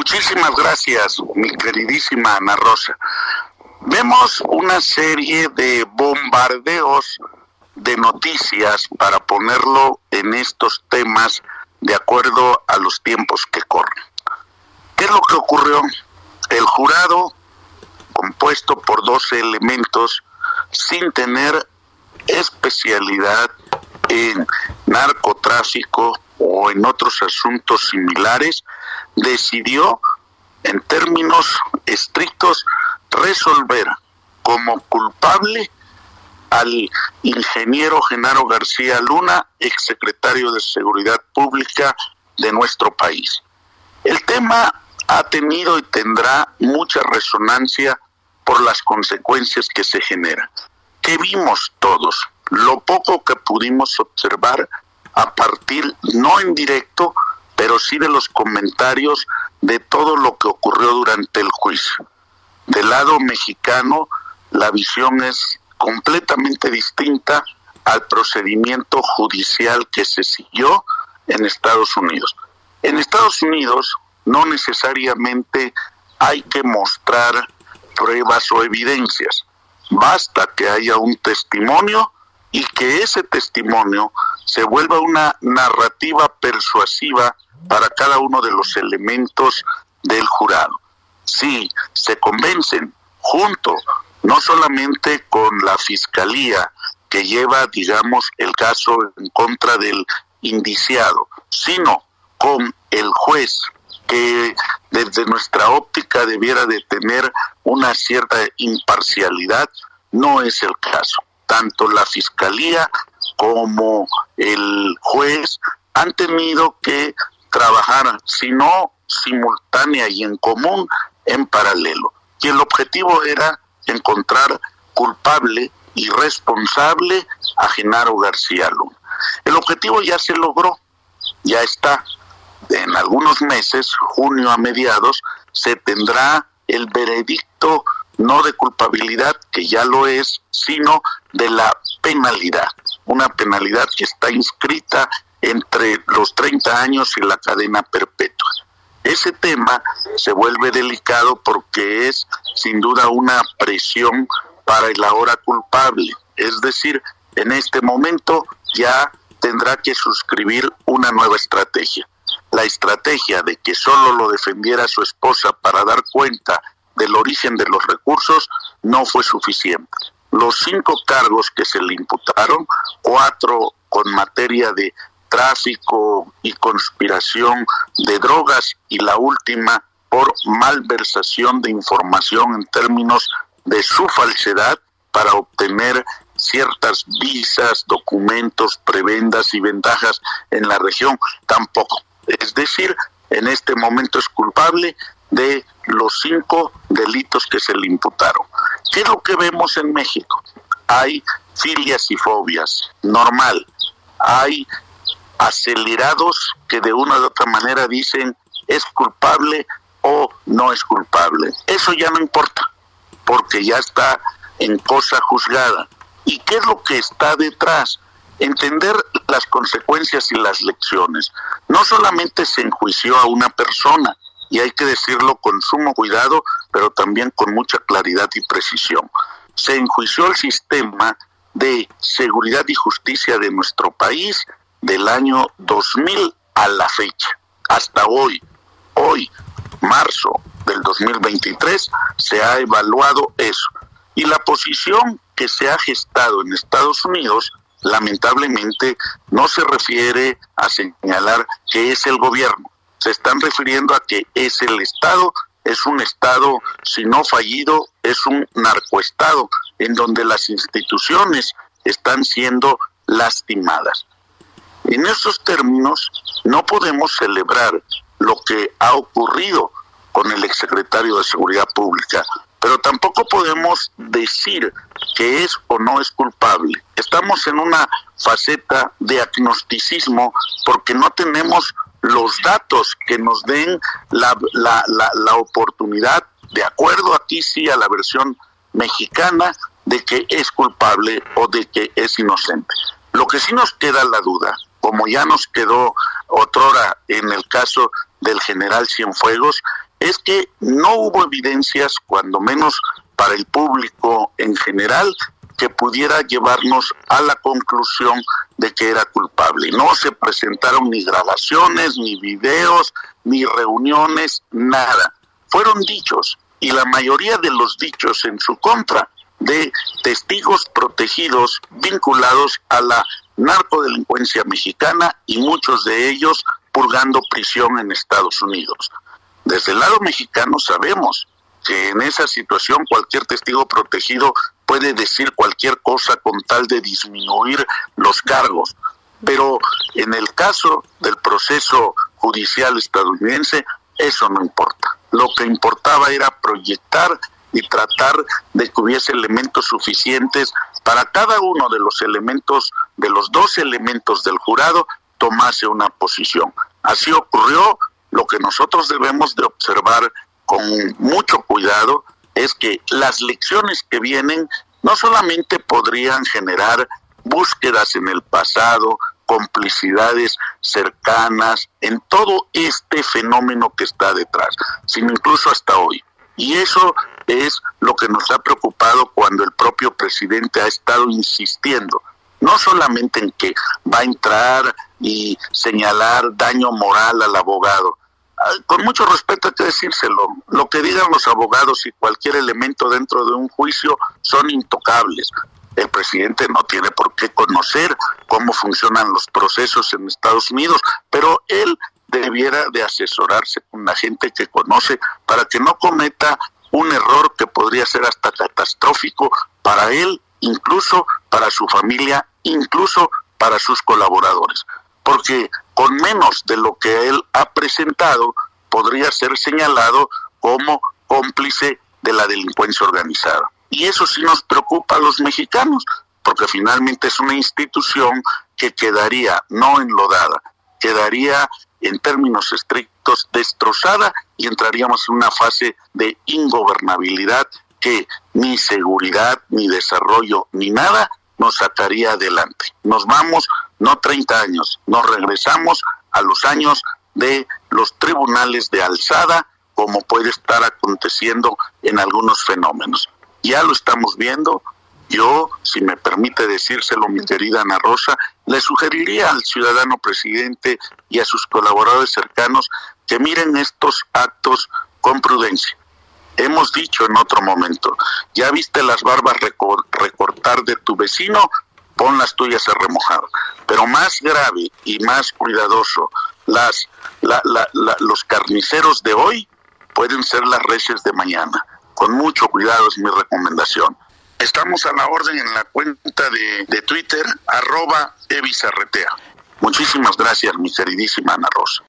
Muchísimas gracias, mi queridísima Ana Rosa. Vemos una serie de bombardeos de noticias para ponerlo en estos temas de acuerdo a los tiempos que corren. ¿Qué es lo que ocurrió? El jurado, compuesto por 12 elementos, sin tener especialidad en narcotráfico o en otros asuntos similares, decidió, en términos estrictos, resolver como culpable al ingeniero Genaro García Luna, exsecretario de Seguridad Pública de nuestro país. El tema ha tenido y tendrá mucha resonancia por las consecuencias que se generan. ¿Qué vimos todos? Lo poco que pudimos observar a partir, no en directo, pero sí de los comentarios de todo lo que ocurrió durante el juicio. Del lado mexicano, la visión es completamente distinta al procedimiento judicial que se siguió en Estados Unidos. En Estados Unidos no necesariamente hay que mostrar pruebas o evidencias. Basta que haya un testimonio y que ese testimonio se vuelva una narrativa persuasiva para cada uno de los elementos del jurado. Sí, se convencen junto, no solamente con la fiscalía que lleva, digamos, el caso en contra del indiciado, sino con el juez, que desde nuestra óptica debiera de tener una cierta imparcialidad. No es el caso. Tanto la fiscalía como el juez han tenido que trabajar, si no simultánea y en común, en paralelo. Y el objetivo era encontrar culpable y responsable a Genaro García Luna. El objetivo ya se logró, ya está. En algunos meses, junio a mediados, se tendrá el veredicto no de culpabilidad, que ya lo es, sino de la penalidad. Una penalidad que está inscrita entre los 30 años y la cadena perpetua. Ese tema se vuelve delicado porque es sin duda una presión para el ahora culpable. Es decir, en este momento ya tendrá que suscribir una nueva estrategia. La estrategia de que solo lo defendiera su esposa para dar cuenta del origen de los recursos no fue suficiente. Los 5 cargos que se le imputaron, 4 con materia de tráfico y conspiración de drogas y la última por malversación de información en términos de su falsedad para obtener ciertas visas, documentos, prebendas y ventajas en la región, tampoco. Es decir, en este momento es culpable de los 5 delitos que se le imputaron. ¿Qué es lo que vemos en México? Hay filias y fobias, normal. Hay acelerados que de una u otra manera dicen es culpable o no es culpable. Eso ya no importa, porque ya está en cosa juzgada. ¿Y qué es lo que está detrás? Entender las consecuencias y las lecciones. No solamente se enjuició a una persona, y hay que decirlo con sumo cuidado, pero también con mucha claridad y precisión. Se enjuició el sistema de seguridad y justicia de nuestro país del año 2000 a la fecha. Hasta hoy, marzo del 2023, se ha evaluado eso. Y la posición que se ha gestado en Estados Unidos, lamentablemente, no se refiere a señalar que es el gobierno. Se están refiriendo a que es el Estado, es un Estado, si no fallido, es un narcoestado, en donde las instituciones están siendo lastimadas. En esos términos, no podemos celebrar lo que ha ocurrido con el exsecretario de Seguridad Pública, pero tampoco podemos decir que es o no es culpable. Estamos en una faceta de agnosticismo porque no tenemos los datos que nos den la oportunidad, de acuerdo aquí sí a la versión mexicana, de que es culpable o de que es inocente. Lo que sí nos queda la duda, como ya nos quedó otrora en el caso del general Cienfuegos, es que no hubo evidencias, cuando menos para el público en general, que pudiera llevarnos a la conclusión de que era culpable. No se presentaron ni grabaciones, ni videos, ni reuniones, nada. Fueron dichos, y la mayoría de los dichos en su contra, de testigos protegidos vinculados a la narcodelincuencia mexicana, y muchos de ellos purgando prisión en Estados Unidos. Desde el lado mexicano sabemos que en esa situación cualquier testigo protegido puede decir cualquier cosa con tal de disminuir los cargos, pero en el caso del proceso judicial estadounidense eso no importa. Lo que importaba era proyectar y tratar de que hubiese elementos suficientes para cada uno de los elementos, de los dos elementos del jurado, tomase una posición. Así ocurrió. Lo que nosotros debemos de observar con mucho cuidado es que las lecciones que vienen no solamente podrían generar búsquedas en el pasado, complicidades cercanas en todo este fenómeno que está detrás, sino incluso hasta hoy. Y eso es lo que nos ha preocupado cuando el propio presidente ha estado insistiendo, no solamente en que va a entrar y señalar daño moral al abogado. Con mucho respeto hay que decírselo, lo que digan los abogados y cualquier elemento dentro de un juicio son intocables. El presidente no tiene por qué conocer cómo funcionan los procesos en Estados Unidos, pero él debiera de asesorarse con la gente que conoce para que no cometa un error que podría ser hasta catastrófico para él, incluso para su familia, incluso para sus colaboradores. Porque con menos de lo que él ha presentado, podría ser señalado como cómplice de la delincuencia organizada. Y eso sí nos preocupa a los mexicanos, porque finalmente es una institución que quedaría no enlodada, quedaría en términos estrictos destrozada y entraríamos en una fase de ingobernabilidad que ni seguridad, ni desarrollo, ni nada nos sacaría adelante. Nos vamos, no 30 años, nos regresamos a los años de los tribunales de alzada, como puede estar aconteciendo en algunos fenómenos. Ya lo estamos viendo. Yo, si me permite decírselo, mi querida Ana Rosa, le sugeriría al ciudadano presidente y a sus colaboradores cercanos que miren estos actos con prudencia. Hemos dicho en otro momento, ya viste las barbas recortar de tu vecino, pon las tuyas a remojar. Pero más grave y más cuidadoso, los carniceros de hoy pueden ser las reses de mañana. Con mucho cuidado es mi recomendación. Estamos a la orden en la cuenta de Twitter, @evisarretea. Muchísimas gracias, mi queridísima Ana Rosa.